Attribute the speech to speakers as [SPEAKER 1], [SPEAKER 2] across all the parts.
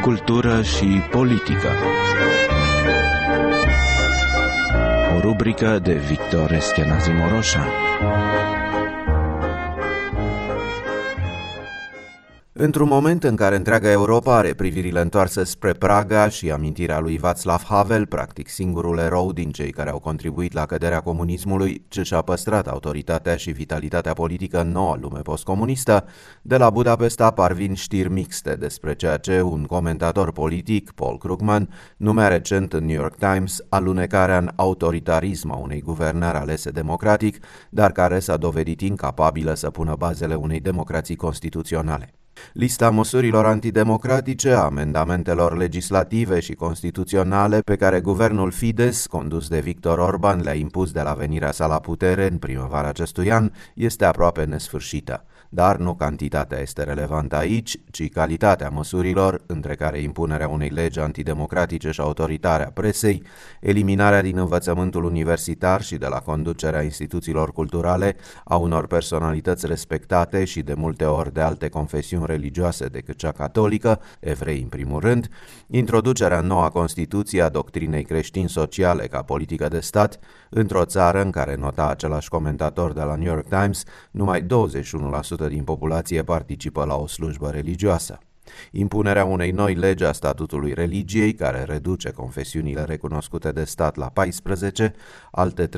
[SPEAKER 1] cultură și politică. O rubrică de Victor Eschenazi Moroșan. Într-un moment în care întreaga Europa are privirile întoarse spre Praga și amintirea lui Václav Havel, practic singurul erou din cei care au contribuit la căderea comunismului, ce și-a păstrat autoritatea și vitalitatea politică în noua lume postcomunistă, de la Budapesta parvin știri mixte despre ceea ce un comentator politic, Paul Krugman, numea recent în New York Times alunecarea în autoritarism a unei guvernări alese democratic, dar care s-a dovedit incapabilă să pună bazele unei democrații constituționale. Lista măsurilor antidemocratice, a amendamentelor legislative și constituționale pe care guvernul Fidesz, condus de Viktor Orban, le-a impus de la venirea sa la putere în primăvara acestui an, este aproape nesfârșită. Dar nu cantitatea este relevantă aici, ci calitatea măsurilor, între care impunerea unei legi antidemocratice și autoritare a presei, eliminarea din învățământul universitar și de la conducerea instituțiilor culturale a unor personalități respectate și de multe ori de alte confesiuni religioase decât cea catolică, evrei în primul rând, introducerea în noua Constituție a doctrinei creștin-sociale ca politică de stat, într-o țară în care, nota același comentator de la New York Times, numai 21% din populație participă la o slujbă religioasă. Impunerea unei noi legi a statutului religiei, care reduce confesiunile recunoscute de stat la 14, alte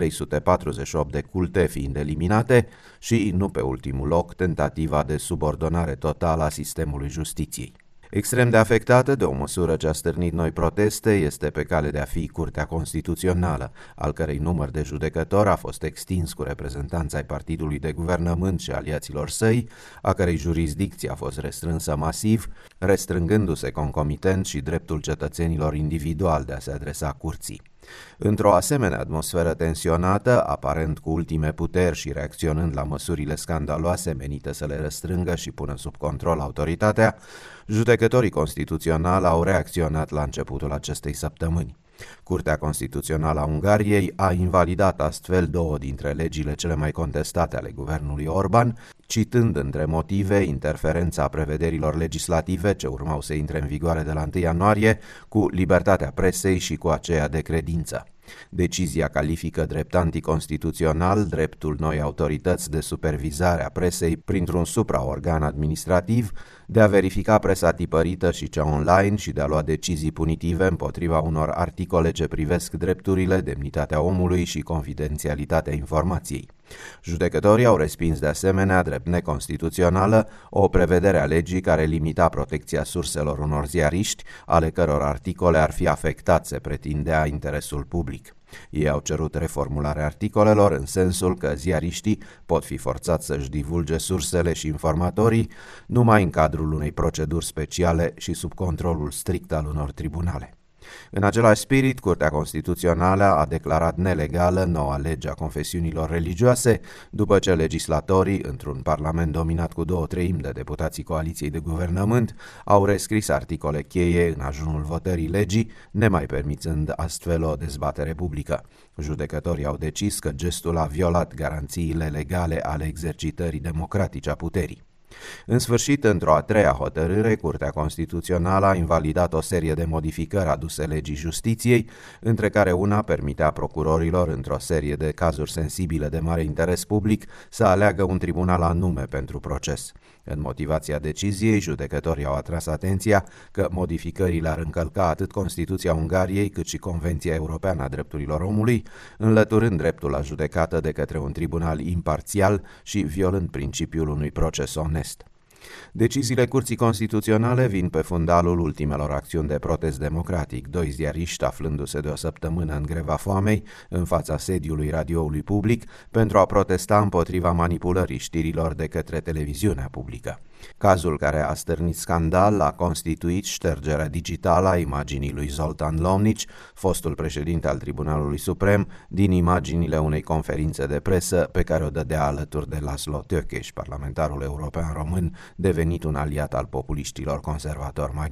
[SPEAKER 1] 348 de culte fiind eliminate și, nu pe ultimul loc, tentativa de subordonare totală a sistemului justiției. Extrem de afectată de o măsură ce a stârnit noi proteste este pe cale de a fi Curtea Constituțională, al cărei număr de judecători a fost extins cu reprezentanța ai partidului de guvernământ și aliaților săi, a cărei jurisdicție a fost restrânsă masiv, restrângându-se concomitent și dreptul cetățenilor individual de a se adresa curții. Într-o asemenea atmosferă tensionată, aparent cu ultime puteri și reacționând la măsurile scandaloase menite să le restrângă și pună sub control autoritatea, judecătorii constituționali au reacționat la începutul acestei săptămâni. Curtea Constituțională a Ungariei a invalidat astfel două dintre legile cele mai contestate ale guvernului Orban, citând între motive interferența prevederilor legislative ce urmau să intre în vigoare de la 1 ianuarie cu libertatea presei și cu aceea de credință. Decizia califică drept anticonstituțional dreptul noi autorități de supervizare a presei printr-un supraorgan administrativ de a verifica presa tipărită și cea online și de a lua decizii punitive împotriva unor articole ce privesc drepturile, demnitatea omului și confidențialitatea informației. Judecătorii au respins de asemenea, drept neconstituțională, o prevedere a legii care limita protecția surselor unor ziariști, ale căror articole ar fi afectat, se pretindea, interesul public. Ei au cerut reformularea articolelor în sensul că ziariștii pot fi forțați să-și divulge sursele și informatorii numai în cadrul unei proceduri speciale și sub controlul strict al unor tribunale. În același spirit, Curtea Constituțională a declarat nelegală noua lege a confesiunilor religioase, după ce legislatorii, într-un parlament dominat cu 2/3 de deputații coaliției de guvernământ, au rescris articole cheie în ajunul votării legii, nemai permițând astfel o dezbatere publică. Judecătorii au decis că gestul a violat garanțiile legale ale exercitării democratice a puterii. În sfârșit, într-o a treia hotărâre, Curtea Constituțională a invalidat o serie de modificări aduse legii justiției, între care una permitea procurorilor, într-o serie de cazuri sensibile de mare interes public, să aleagă un tribunal anume pentru proces. În motivația deciziei, judecătorii au atras atenția că modificările ar încălca atât Constituția Ungariei cât și Convenția Europeană a Drepturilor Omului, înlăturând dreptul la judecată de către un tribunal imparțial și violând principiul unui proces onest. Deciziile Curții Constituționale vin pe fundalul ultimelor acțiuni de protest democratic, doi ziariști aflându-se de o săptămână în greva foamei în fața sediului radioului public pentru a protesta împotriva manipulării știrilor de către televiziunea publică. Cazul care a stârnit scandal a constituit ștergerea digitală a imaginii lui Zoltán Lomnic, fostul președinte al Tribunalului Suprem, din imaginile unei conferințe de presă pe care o dădea alături de Laszlo Tőkés, parlamentarul european român, devenit un aliat al populiștilor conservatori maghiari.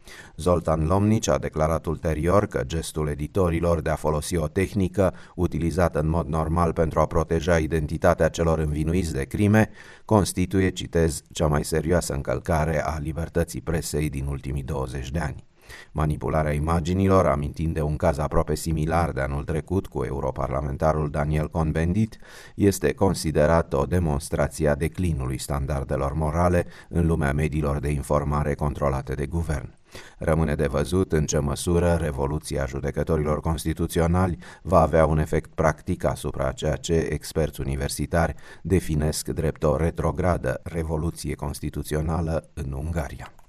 [SPEAKER 1] Zoltan Lomnic a declarat ulterior că gestul editorilor de a folosi o tehnică utilizată în mod normal pentru a proteja identitatea celor învinuiți de crime constituie, citez, cea mai serioasă încălcare a libertății presei din ultimii 20 de ani. Manipularea imaginilor, amintind de un caz aproape similar de anul trecut cu europarlamentarul Daniel Cohn-Bendit, este considerată o demonstrație a declinului standardelor morale în lumea mediilor de informare controlate de guvern. Rămâne de văzut în ce măsură revoluția judecătorilor constituționali va avea un efect practic asupra ceea ce experți universitari definesc drept o retrogradă revoluție constituțională în Ungaria.